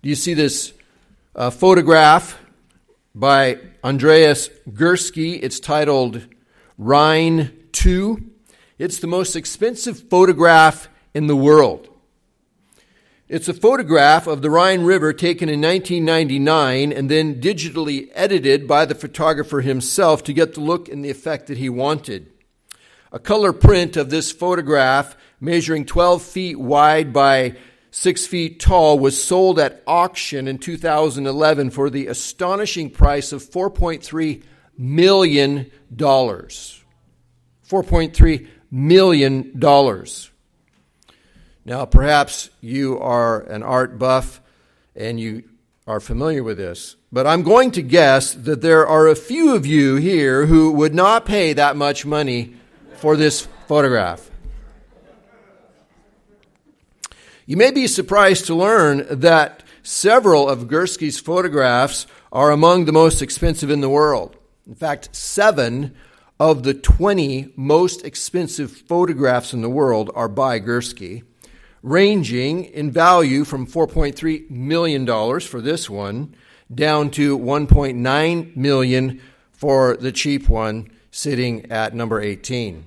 Do you see this photograph by Andreas Gursky? It's titled Rhine 2. It's the most expensive photograph in the world. It's a photograph of the Rhine River taken in 1999 and then digitally edited by the photographer himself to get the look and the effect that he wanted. A color print of this photograph, measuring 12 feet wide by 6 feet tall, was sold at auction in 2011 for the astonishing price of $4.3 million. $4.3 million. Now, perhaps you are an art buff and you are familiar with this, but I'm going to guess that there are a few of you here who would not pay that much money for this photograph. You may be surprised to learn that several of Gursky's photographs are among the most expensive in the world. In fact, 7 of the 20 most expensive photographs in the world are by Gursky, ranging in value from $4.3 million for this one down to $1.9 million for the cheap one sitting at number 18.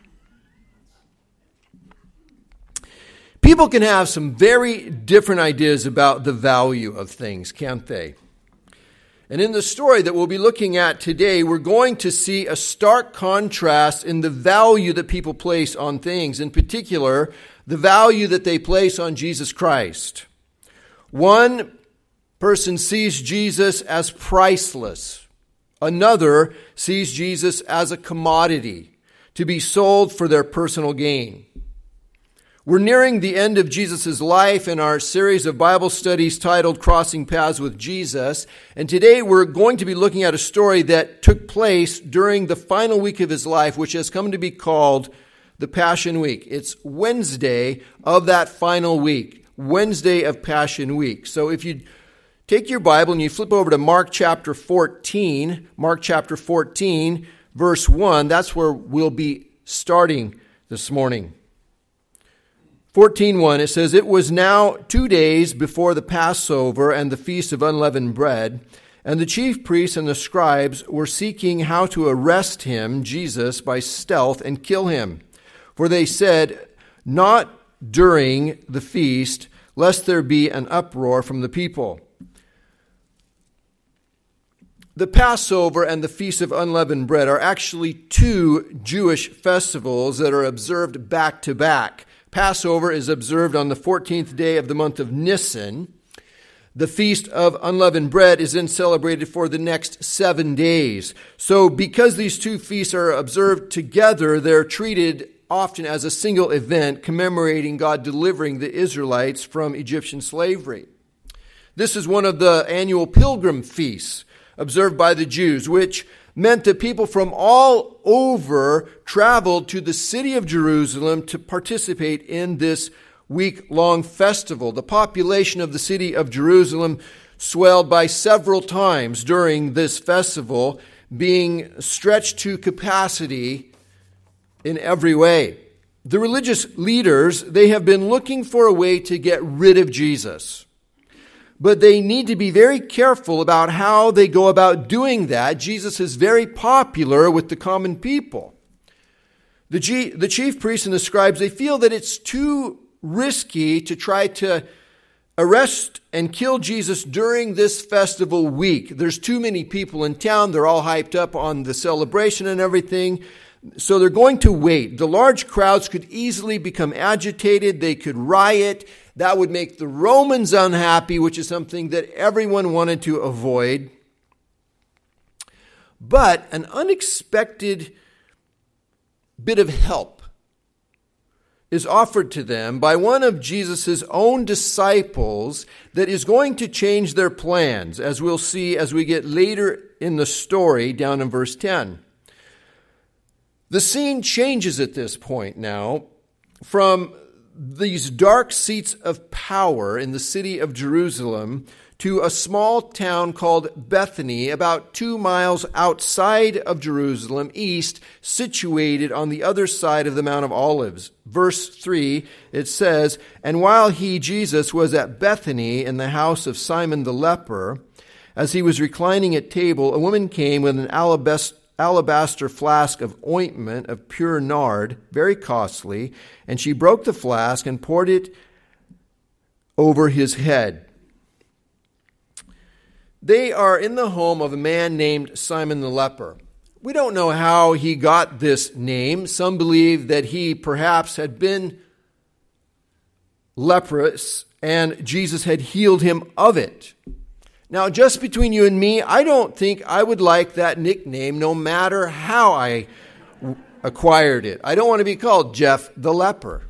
People can have some very different ideas about the value of things, can't they? And in the story that we'll be looking at today, we're going to see a stark contrast in the value that people place on things, in particular, the value that they place on Jesus Christ. One person sees Jesus as priceless. Another sees Jesus as a commodity to be sold for their personal gain. We're nearing the end of Jesus' life in our series of Bible studies titled Crossing Paths with Jesus. And today we're going to be looking at a story that took place during the final week of his life, which has come to be called the Passion Week. It's Wednesday of that final week, Wednesday of Passion Week. So if you take your Bible and you flip over to Mark chapter 14, verse 1, that's where we'll be starting this morning. 14:1, it says, "It was now 2 days before the Passover and the Feast of Unleavened Bread, and the chief priests and the scribes were seeking how to arrest him, Jesus, by stealth and kill him. For they said, 'Not during the feast, lest there be an uproar from the people.'" The Passover and the Feast of Unleavened Bread are actually 2 Jewish festivals that are observed back to back. Passover is observed on the 14th day of the month of Nisan. The Feast of Unleavened Bread is then celebrated for the next 7 days. So because these 2 feasts are observed together, they're treated often as a single event commemorating God delivering the Israelites from Egyptian slavery. This is one of the annual pilgrim feasts observed by the Jews, which meant that people from all over traveled to the city of Jerusalem to participate in this week-long festival. The population of the city of Jerusalem swelled by several times during this festival, being stretched to capacity in every way. The religious leaders, they have been looking for a way to get rid of Jesus. But they need to be very careful about how they go about doing that. Jesus is very popular with the common people. The chief priests and the scribes, they feel that it's too risky to try to arrest and kill Jesus during this festival week. There's too many people in town. They're all hyped up on the celebration and everything. So they're going to wait. The large crowds could easily become agitated. They could riot. That would make the Romans unhappy, which is something that everyone wanted to avoid. But an unexpected bit of help is offered to them by one of Jesus' own disciples that is going to change their plans, as we'll see as we get later in the story down in verse 10. The scene changes at this point now from these dark seats of power in the city of Jerusalem to a small town called Bethany, about 2 miles outside of Jerusalem, east, situated on the other side of the Mount of Olives. Verse 3, it says, "And while he, Jesus, was at Bethany in the house of Simon the leper, as he was reclining at table, a woman came with an alabaster flask of ointment of pure nard, very costly, and she broke the flask and poured it over his head." They are in the home of a man named Simon the leper. We don't know how he got this name. Some believe that he perhaps had been leprous and Jesus had healed him of it. Now, just between you and me, I don't think I would like that nickname no matter how I acquired it. I don't want to be called Jeff the leper.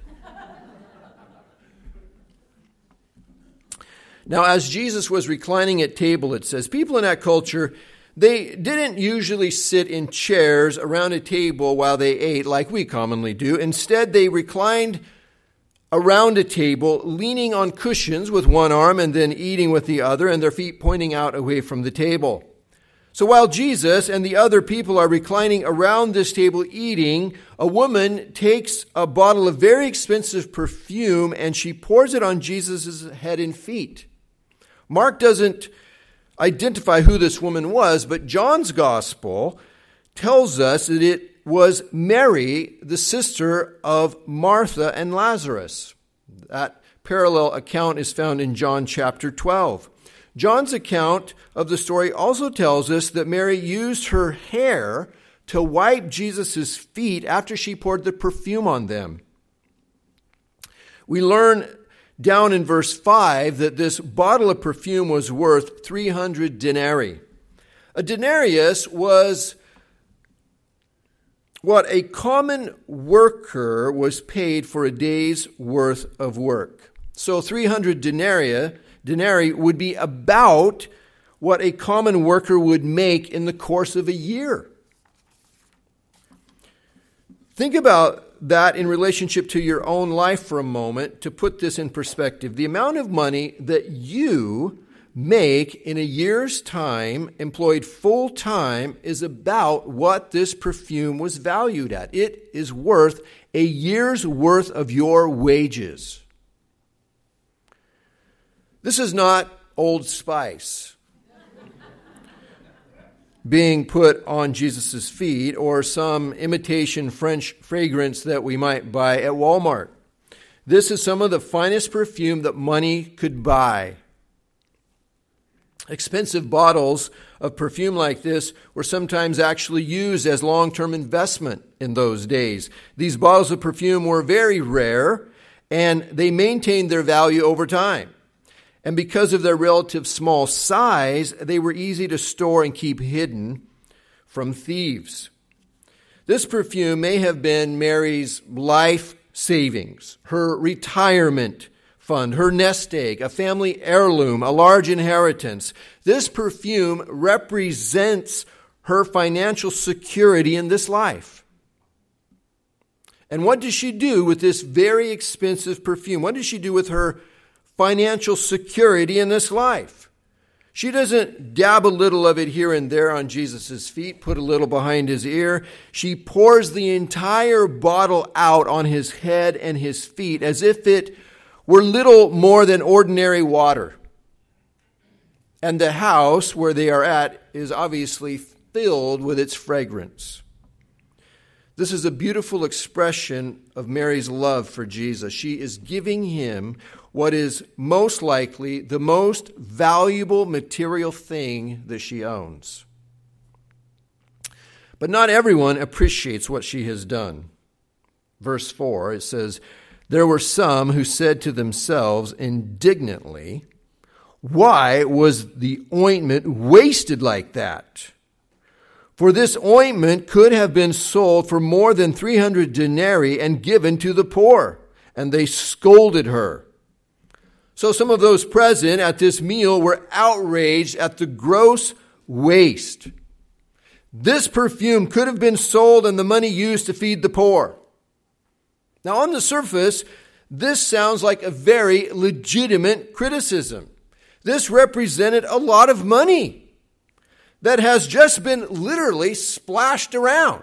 Now, as Jesus was reclining at table, it says, people in that culture, they didn't usually sit in chairs around a table while they ate like we commonly do. Instead, they reclined around a table, leaning on cushions with one arm and then eating with the other, and their feet pointing out away from the table. So while Jesus and the other people are reclining around this table eating, a woman takes a bottle of very expensive perfume and she pours it on Jesus' head and feet. Mark doesn't identify who this woman was, but John's gospel tells us that it was Mary, the sister of Martha and Lazarus. That parallel account is found in John chapter 12. John's account of the story also tells us that Mary used her hair to wipe Jesus' feet after she poured the perfume on them. We learn down in verse 5 that this bottle of perfume was worth 300 denarii. A denarius was what a common worker was paid for a day's worth of work. So 300 denarii would be about what a common worker would make in the course of a year. Think about that in relationship to your own life for a moment to put this in perspective. The amount of money that you make in a year's time, employed full time, is about what this perfume was valued at. It is worth a year's worth of your wages. This is not Old Spice being put on Jesus' feet or some imitation French fragrance that we might buy at Walmart. This is some of the finest perfume that money could buy. Expensive bottles of perfume like this were sometimes actually used as long-term investment in those days. These bottles of perfume were very rare, and they maintained their value over time. And because of their relative small size, they were easy to store and keep hidden from thieves. This perfume may have been Mary's life savings, her retirement fund, her nest egg, a family heirloom, a large inheritance. This perfume represents her financial security in this life. And what does she do with this very expensive perfume? What does she do with her financial security in this life? She doesn't dab a little of it here and there on Jesus' feet, put a little behind his ear. She pours the entire bottle out on his head and his feet as if it were little more than ordinary water. And the house where they are at is obviously filled with its fragrance. This is a beautiful expression of Mary's love for Jesus. She is giving him what is most likely the most valuable material thing that she owns. But not everyone appreciates what she has done. Verse 4, it says, "There were some who said to themselves indignantly, 'Why was the ointment wasted like that? For this ointment could have been sold for more than 300 denarii and given to the poor.' And they scolded her." So some of those present at this meal were outraged at the gross waste. This perfume could have been sold and the money used to feed the poor. Now, on the surface, This sounds like a very legitimate criticism. This represented a lot of money that has just been literally splashed around.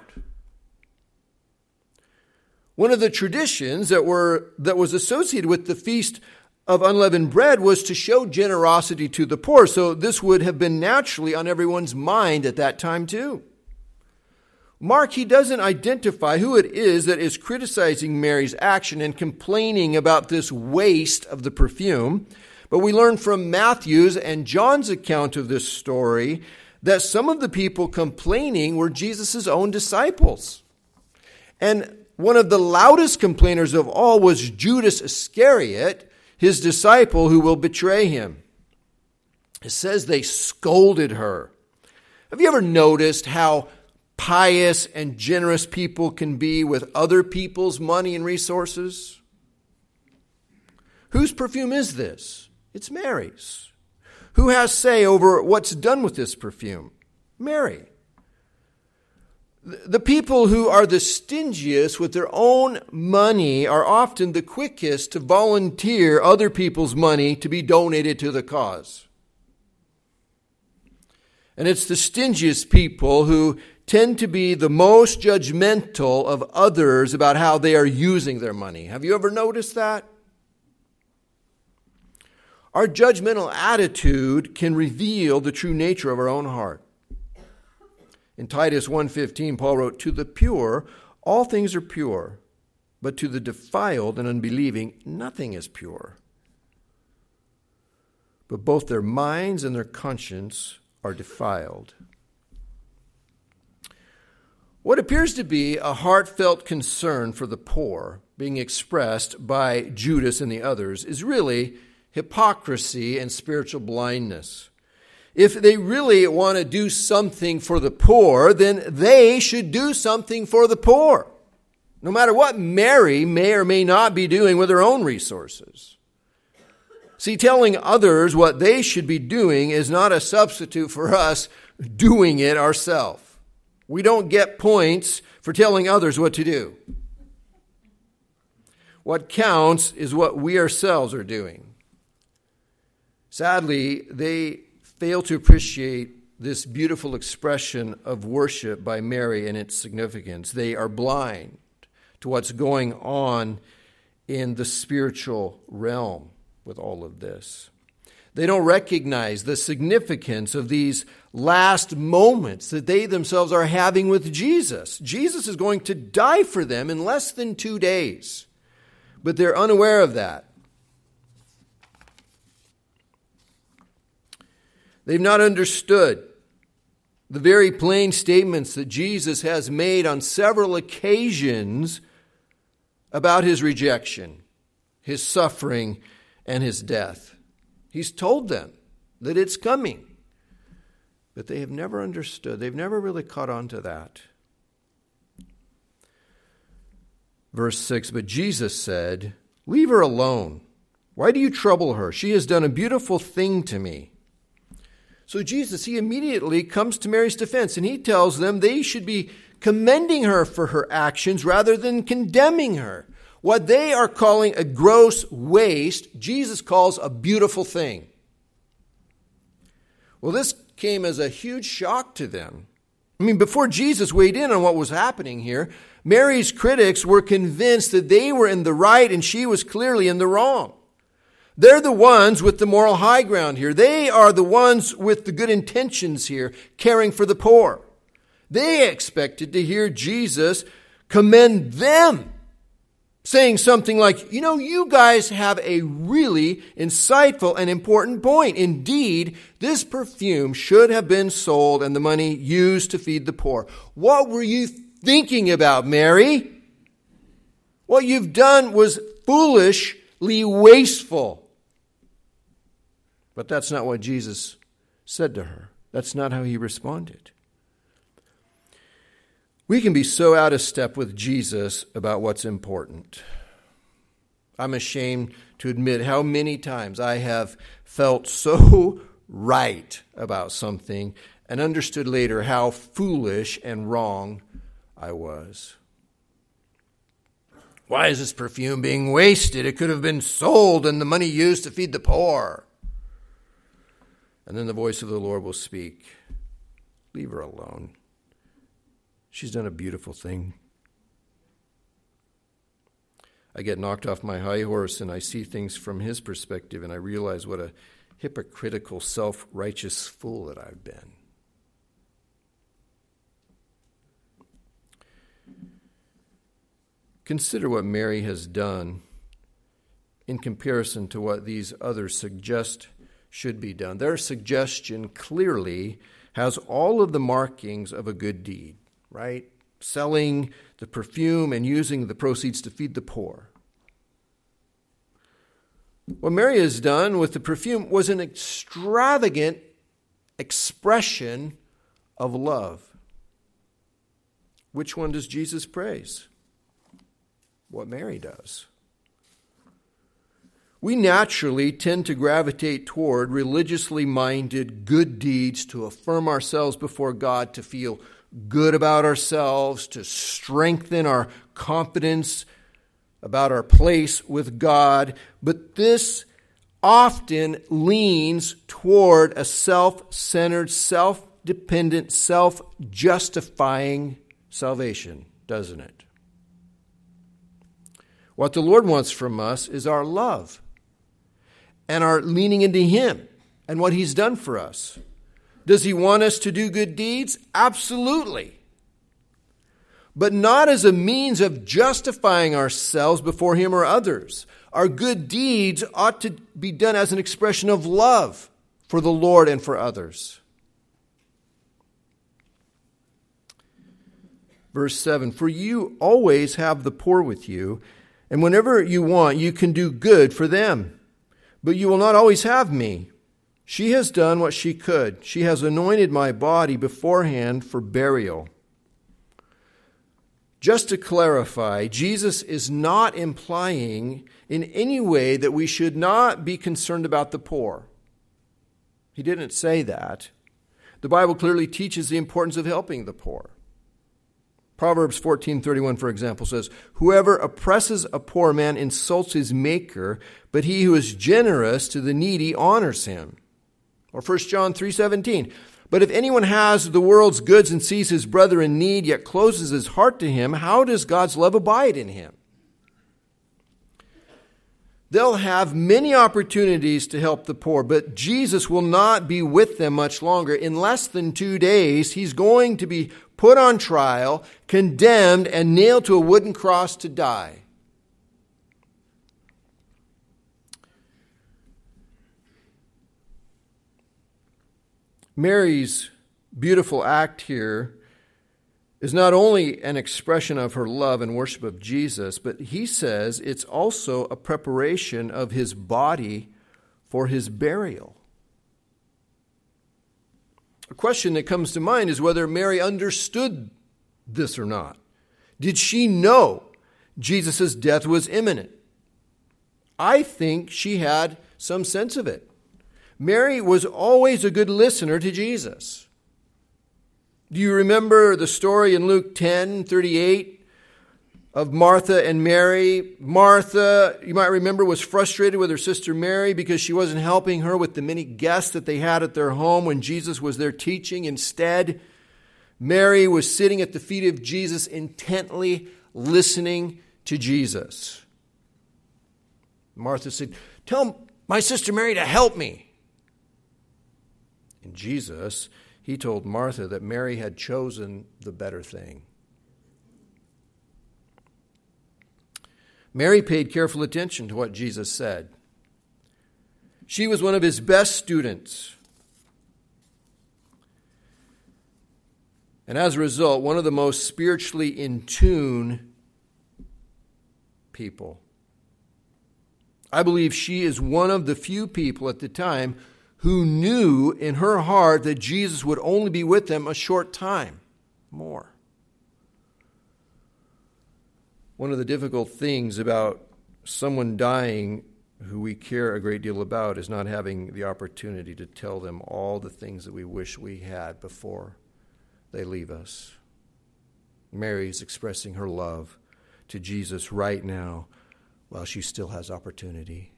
One of the traditions that was associated with the Feast of Unleavened Bread was to show generosity to the poor. So this would have been naturally on everyone's mind at that time too. Mark, he doesn't identify who it is that is criticizing Mary's action and complaining about this waste of the perfume. But we learn from Matthew's and John's account of this story that some of the people complaining were Jesus' own disciples. And one of the loudest complainers of all was Judas Iscariot, his disciple who will betray him. It says they scolded her. Have you ever noticed how pious and generous people can be with other people's money and resources? Whose perfume is this? It's Mary's. Who has say over what's done with this perfume? Mary. The people who are the stingiest with their own money are often the quickest to volunteer other people's money to be donated to the cause. And it's the stingiest people who tend to be the most judgmental of others about how they are using their money. Have you ever noticed that? Our judgmental attitude can reveal the true nature of our own heart. In Titus 1:15, Paul wrote, "To the pure, all things are pure, but to the defiled and unbelieving, nothing is pure. But both their minds and their conscience are defiled." What appears to be a heartfelt concern for the poor being expressed by Judas and the others is really hypocrisy and spiritual blindness. If they really want to do something for the poor, then they should do something for the poor, no matter what Mary may or may not be doing with her own resources. See, telling others what they should be doing is not a substitute for us doing it ourselves. We don't get points for telling others what to do. What counts is what we ourselves are doing. Sadly, they fail to appreciate this beautiful expression of worship by Mary and its significance. They are blind to what's going on in the spiritual realm with all of this. They don't recognize the significance of these last moments that they themselves are having with Jesus. Jesus is going to die for them in less than 2 days, but they're unaware of that. They've not understood the very plain statements that Jesus has made on several occasions about his rejection, his suffering, and his death. He's told them that it's coming, but they have never understood. They've never really caught on to that. Verse 6, "But Jesus said, 'Leave her alone. Why do you trouble her? She has done a beautiful thing to me.'" So Jesus, he immediately comes to Mary's defense, and he tells them they should be commending her for her actions rather than condemning her. What they are calling a gross waste, Jesus calls a beautiful thing. Well, this came as a huge shock to them. I mean, before Jesus weighed in on what was happening here, Mary's critics were convinced that they were in the right and she was clearly in the wrong. They're the ones with the moral high ground here. They are the ones with the good intentions here, caring for the poor. They expected to hear Jesus commend them, saying something like, "You know, you guys have a really insightful and important point. Indeed, this perfume should have been sold and the money used to feed the poor." What were you thinking about, Mary? What you've done was foolishly wasteful. But that's not what Jesus said to her. That's not how he responded. We can be so out of step with Jesus about what's important. I'm ashamed to admit how many times I have felt so right about something and understood later how foolish and wrong I was. Why is this perfume being wasted? It could have been sold and the money used to feed the poor. And then the voice of the Lord will speak. Leave her alone. She's done a beautiful thing. I get knocked off my high horse and I see things from his perspective and I realize what a hypocritical, self-righteous fool that I've been. Consider what Mary has done in comparison to what these others suggest should be done. Their suggestion clearly has all of the markings of a good deed, right? Selling the perfume and using the proceeds to feed the poor. What Mary has done with the perfume was an extravagant expression of love. Which one does Jesus praise? What Mary does. We naturally tend to gravitate toward religiously minded good deeds to affirm ourselves before God, to feel good about ourselves, to strengthen our confidence about our place with God. But this often leans toward a self-centered, self-dependent, self-justifying salvation, doesn't it? What the Lord wants from us is our love and our leaning into Him and what He's done for us. Does He want us to do good deeds? Absolutely. But not as a means of justifying ourselves before Him or others. Our good deeds ought to be done as an expression of love for the Lord and for others. Verse 7, for you always have the poor with you, and whenever you want, you can do good for them. But you will not always have me. She has done what she could. She has anointed my body beforehand for burial. Just to clarify, Jesus is not implying in any way that we should not be concerned about the poor. He didn't say that. The Bible clearly teaches the importance of helping the poor. Proverbs 14:31, for example, says, whoever oppresses a poor man insults his maker, but he who is generous to the needy honors him. Or 1 John 3:17, but if anyone has the world's goods and sees his brother in need, yet closes his heart to him, how does God's love abide in him? They'll have many opportunities to help the poor, but Jesus will not be with them much longer. In less than 2 days, He's going to be put on trial, condemned, and nailed to a wooden cross to die. Mary's beautiful act here is not only an expression of her love and worship of Jesus, but he says it's also a preparation of his body for his burial. A question that comes to mind is whether Mary understood this or not. Did she know Jesus' death was imminent? I think she had some sense of it. Mary was always a good listener to Jesus. Do you remember the story in Luke 10:38 of Martha and Mary? Martha, you might remember, was frustrated with her sister Mary because she wasn't helping her with the many guests that they had at their home when Jesus was there teaching. Instead, Mary was sitting at the feet of Jesus, intently listening to Jesus. Martha said, "Tell my sister Mary to help me." And Jesus, he told Martha that Mary had chosen the better thing. Mary paid careful attention to what Jesus said. She was one of his best students. And as a result, one of the most spiritually in tune people. I believe she is one of the few people at the time who knew in her heart that Jesus would only be with them a short time more. One of the difficult things about someone dying who we care a great deal about is not having the opportunity to tell them all the things that we wish we had before they leave us. Mary is expressing her love to Jesus right now while she still has opportunity.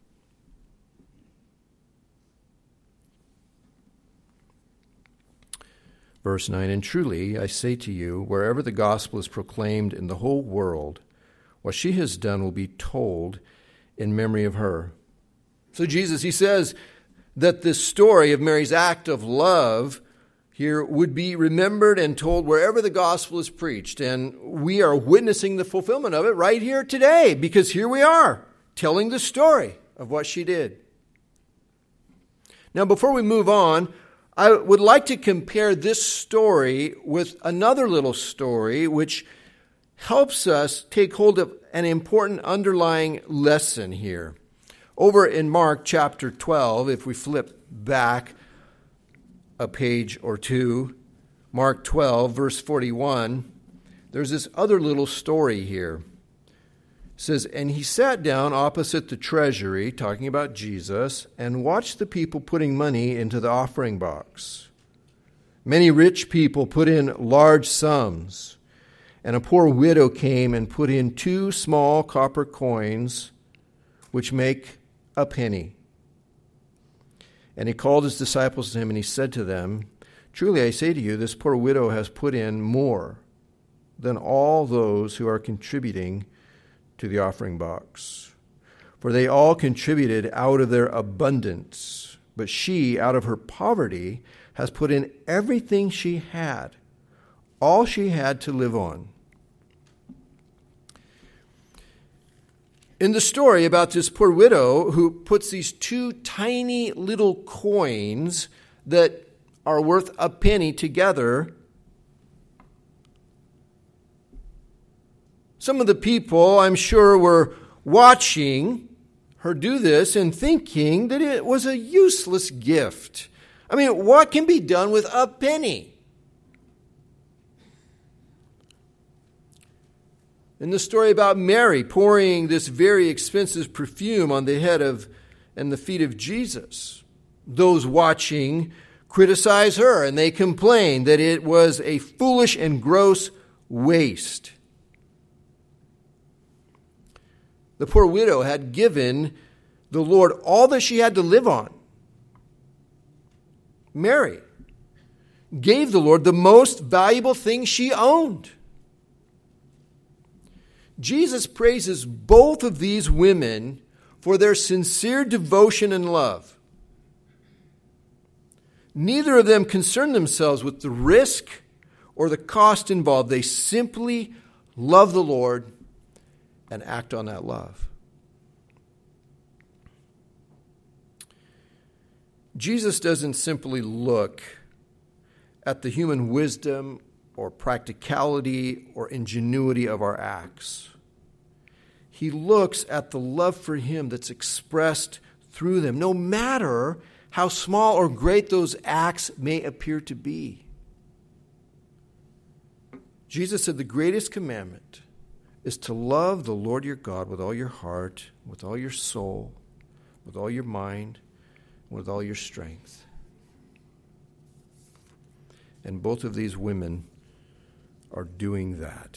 Verse 9, and truly I say to you, wherever the gospel is proclaimed in the whole world, what she has done will be told in memory of her. So Jesus, he says that this story of Mary's act of love here would be remembered and told wherever the gospel is preached. And we are witnessing the fulfillment of it right here today, because here we are telling the story of what she did. Now, before we move on, I would like to compare this story with another little story which helps us take hold of an important underlying lesson here. Over in Mark chapter 12, if we flip back a page or two, Mark 12, verse 41, there's this other little story here. It says, and he sat down opposite the treasury, talking about Jesus, and watched the people putting money into the offering box. Many rich people put in large sums, and a poor widow came and put in 2 small copper coins, which make a penny. And he called his disciples to him, and he said to them, truly I say to you, this poor widow has put in more than all those who are contributing to the offering box. For they all contributed out of their abundance, but she, out of her poverty, has put in everything she had, all she had to live on. In the story about this poor widow who puts these 2 tiny little coins that are worth a penny together, some of the people, I'm sure, were watching her do this and thinking that it was a useless gift. I mean, what can be done with a penny? In the story about Mary pouring this very expensive perfume on the head of and the feet of Jesus, those watching criticize her and they complain that it was a foolish and gross waste. The poor widow had given the Lord all that she had to live on. Mary gave the Lord the most valuable thing she owned. Jesus praises both of these women for their sincere devotion and love. Neither of them concerned themselves with the risk or the cost involved. They simply love the Lord and act on that love. Jesus doesn't simply look at the human wisdom or practicality or ingenuity of our acts. He looks at the love for him that's expressed through them, no matter how small or great those acts may appear to be. Jesus said the greatest commandment is to love the Lord your God with all your heart, with all your soul, with all your mind, with all your strength. And both of these women are doing that.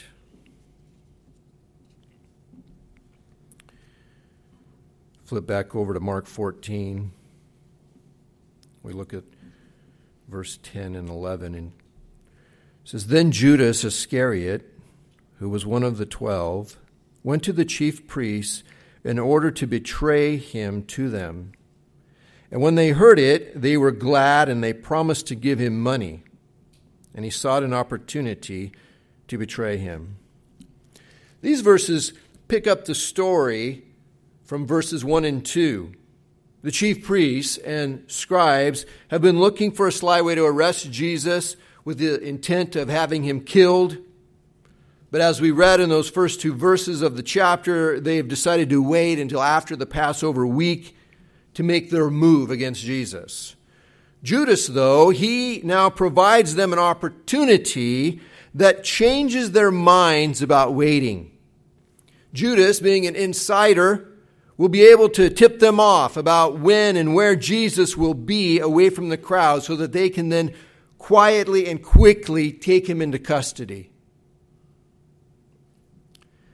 Flip back over to Mark 14. We look at verse 10 and 11. And it says, then Judas Iscariot, who was one of the 12, went to the chief priests in order to betray him to them. And when they heard it, they were glad, and they promised to give him money. And he sought an opportunity to betray him. These verses pick up the story from verses 1 and 2. The chief priests and scribes have been looking for a sly way to arrest Jesus with the intent of having him killed. But as we read in those first 2 verses of the chapter, they have decided to wait until after the Passover week to make their move against Jesus. Judas, though, he now provides them an opportunity that changes their minds about waiting. Judas, being an insider, will be able to tip them off about when and where Jesus will be away from the crowd so that they can then quietly and quickly take him into custody.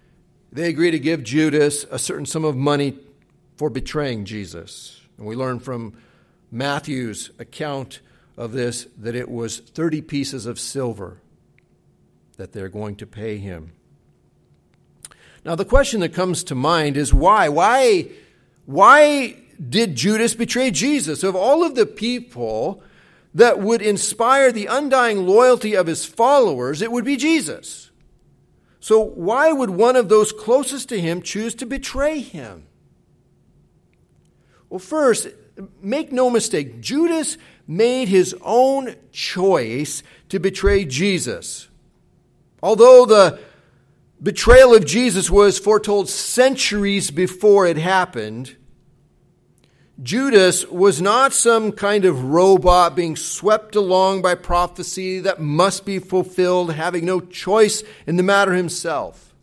They agree to give Judas a certain sum of money for betraying Jesus. And we learn from Matthew's account of this that it was 30 pieces of silver that they're going to pay him. Now, the question that comes to mind is why? Why did Judas betray Jesus? Of all of the people that would inspire the undying loyalty of his followers, it would be Jesus. So why would one of those closest to him choose to betray him? Well, first, make no mistake, Judas made his own choice to betray Jesus. Although the betrayal of Jesus was foretold centuries before it happened, Judas was not some kind of robot being swept along by prophecy that must be fulfilled, having no choice in the matter himself.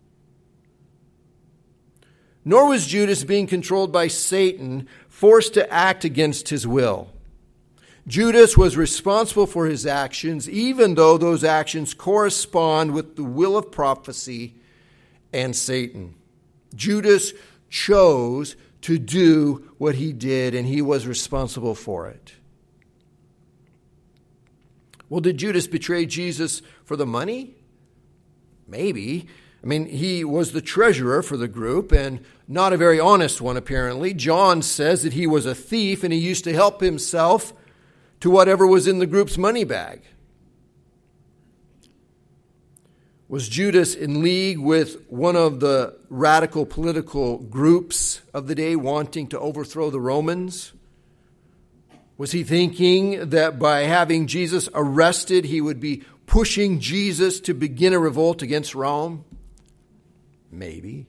Nor was Judas being controlled by Satan, forced to act against his will. Judas was responsible for his actions, even though those actions correspond with the will of prophecy and Satan. Judas chose to do what he did, and he was responsible for it. Well, did Judas betray Jesus for the money? Maybe. I mean, he was the treasurer for the group, and not a very honest one, apparently. John says that he was a thief, and he used to help himself to whatever was in the group's money bag. Was Judas in league with one of the radical political groups of the day wanting to overthrow the Romans? Was he thinking that by having Jesus arrested, he would be pushing Jesus to begin a revolt against Rome? Maybe.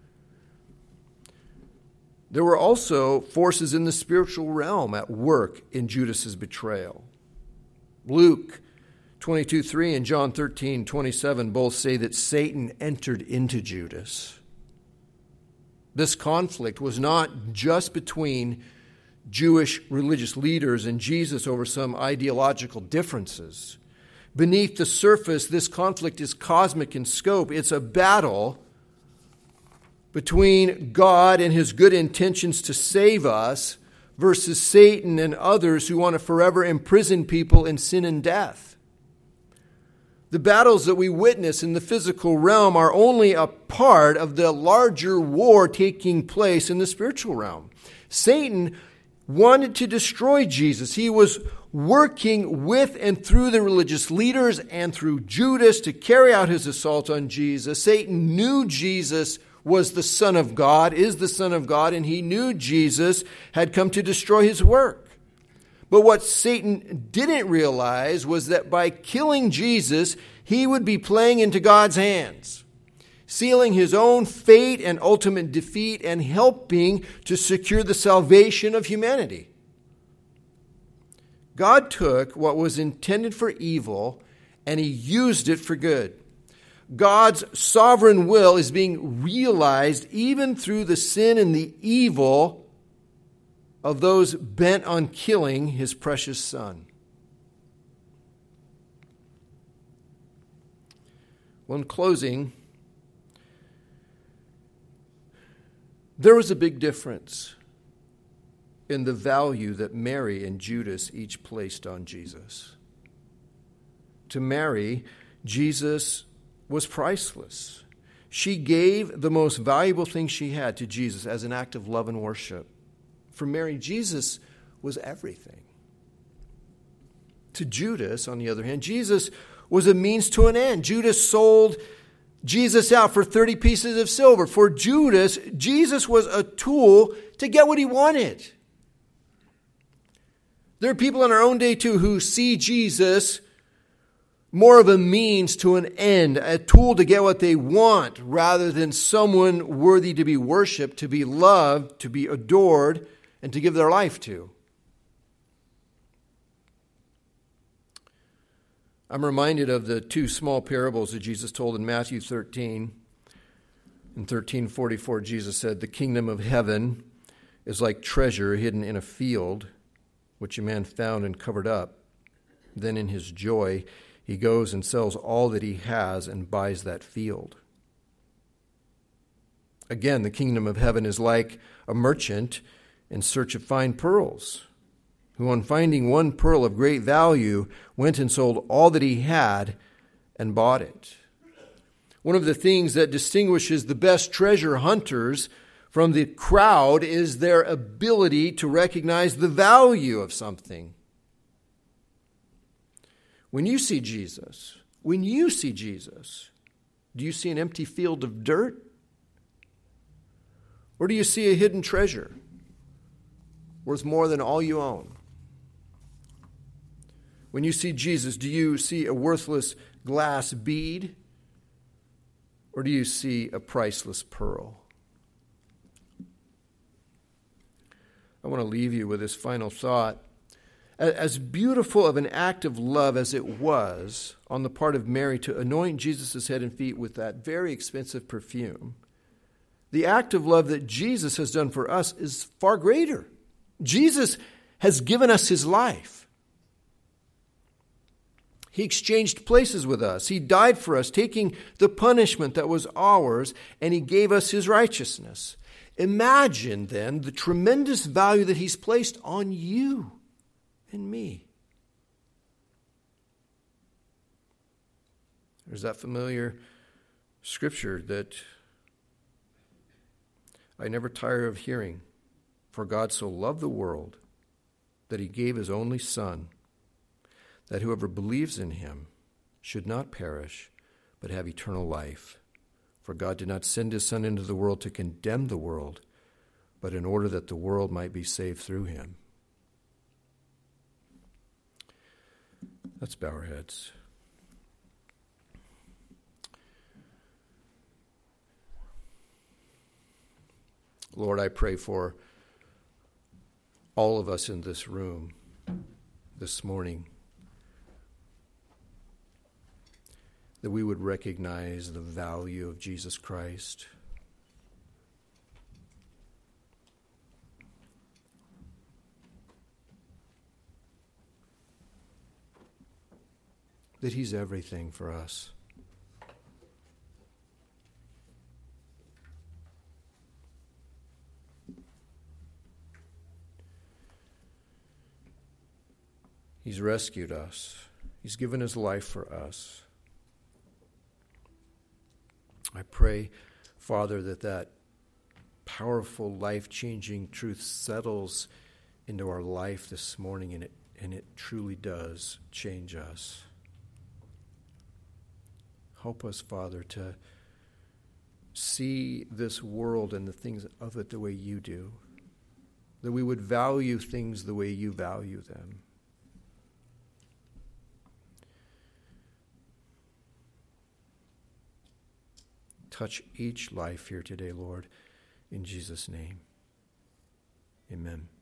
There were also forces in the spiritual realm at work in Judas's betrayal. Luke 22:3 and John 13:27 both say that Satan entered into Judas. This conflict was not just between Jewish religious leaders and Jesus over some ideological differences. Beneath the surface, this conflict is cosmic in scope. It's a battle between God and his good intentions to save us versus Satan and others who want to forever imprison people in sin and death. The battles that we witness in the physical realm are only a part of the larger war taking place in the spiritual realm. Satan wanted to destroy Jesus. He was working with and through the religious leaders and through Judas to carry out his assault on Jesus. Satan knew Jesus was the Son of God, is the Son of God, and he knew Jesus had come to destroy his work. But what Satan didn't realize was that by killing Jesus, he would be playing into God's hands, sealing his own fate and ultimate defeat and helping to secure the salvation of humanity. God took what was intended for evil and he used it for good. God's sovereign will is being realized even through the sin and the evil of those bent on killing his precious Son. Well, in closing, there was a big difference in the value that Mary and Judas each placed on Jesus. To Mary, Jesus was priceless. She gave the most valuable thing she had to Jesus as an act of love and worship. For Mary, Jesus was everything. To Judas, on the other hand, Jesus was a means to an end. Judas sold Jesus out for 30 pieces of silver. For Judas, Jesus was a tool to get what he wanted. There are people in our own day, too, who see Jesus more of a means to an end, a tool to get what they want, rather than someone worthy to be worshipped, to be loved, to be adored, and to give their life to. I'm reminded of the two small parables that Jesus told in Matthew 13. In 13:44, Jesus said, "The kingdom of heaven is like treasure hidden in a field, which a man found and covered up. Then in his joy, he goes and sells all that he has and buys that field." Again, the kingdom of heaven is like a merchant in search of fine pearls, who on finding one pearl of great value went and sold all that he had and bought it. One of the things that distinguishes the best treasure hunters from the crowd is their ability to recognize the value of something. When you see Jesus, do you see an empty field of dirt? Or do you see a hidden treasure worth more than all you own? When you see Jesus, do you see a worthless glass bead? Or do you see a priceless pearl? I want to leave you with this final thought. As beautiful of an act of love as it was on the part of Mary to anoint Jesus' head and feet with that very expensive perfume, the act of love that Jesus has done for us is far greater. Jesus has given us his life. He exchanged places with us. He died for us, taking the punishment that was ours, and he gave us his righteousness. Imagine then the tremendous value that he's placed on you and me. There's that familiar scripture that I never tire of hearing. For God so loved the world that he gave his only Son, that whoever believes in him should not perish, but have eternal life. For God did not send his Son into the world to condemn the world, but in order that the world might be saved through him. Let's bow our heads. Lord, I pray for all of us in this room this morning, that we would recognize the value of Jesus Christ. That he's everything for us. He's rescued us. He's given his life for us. I pray, Father, that powerful, life-changing truth settles into our life this morning, and it truly does change us. Help us, Father, to see this world and the things of it the way you do, that we would value things the way you value them. Touch each life here today, Lord, in Jesus' name. Amen.